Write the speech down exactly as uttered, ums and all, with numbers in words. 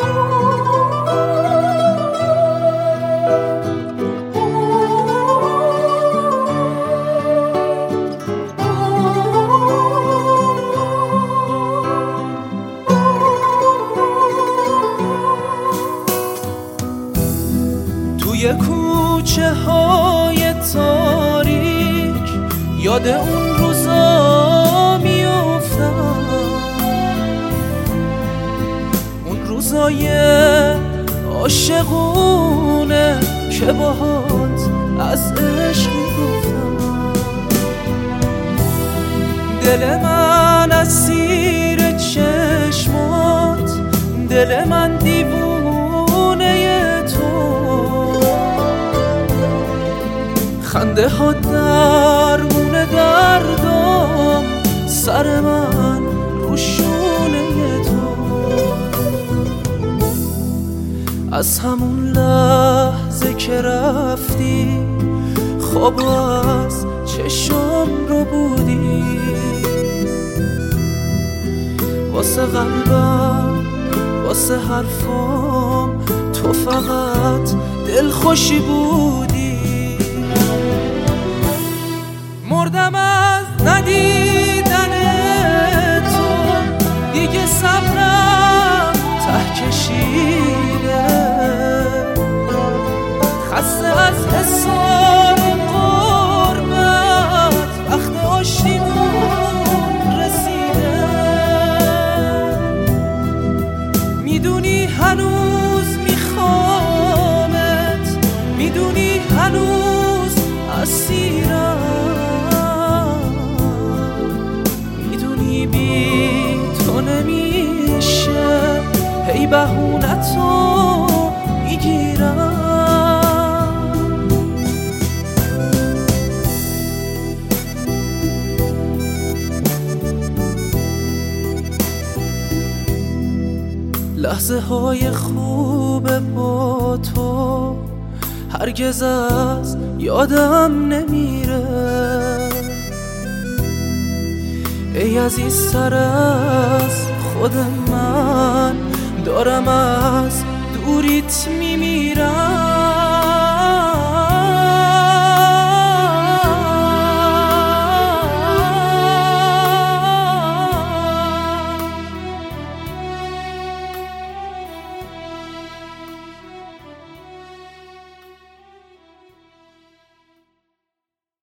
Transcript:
توی کوچه های تاریک یاد اون روزا میافتم، اون روزای عاشقونه که باهات از عشق میگفتم. دل من اسیر چشمات، دل من دیوونه تو، خنده ها درمون دردم، سر من رو شونه تو. از همون لحظه که رفتی خواب از چشم رو بودی، واسه قلبم واسه حرفام تو فقط دلخوشی بودی. مردم از ندیدن تو، دیگه صبرم ته کشیده، خسته از حساب قربت وقت آشتیمون رسیده. میدونی هنوز میخوامت، میدونی هنوز اسیرم، میدونی بی تو نمیشه، هی بهونتو میگیرم. لحظه های خوب با تو هرگز از یادم نمیره، ای عزیزتر از خود من دارم از دوریت میمیرم.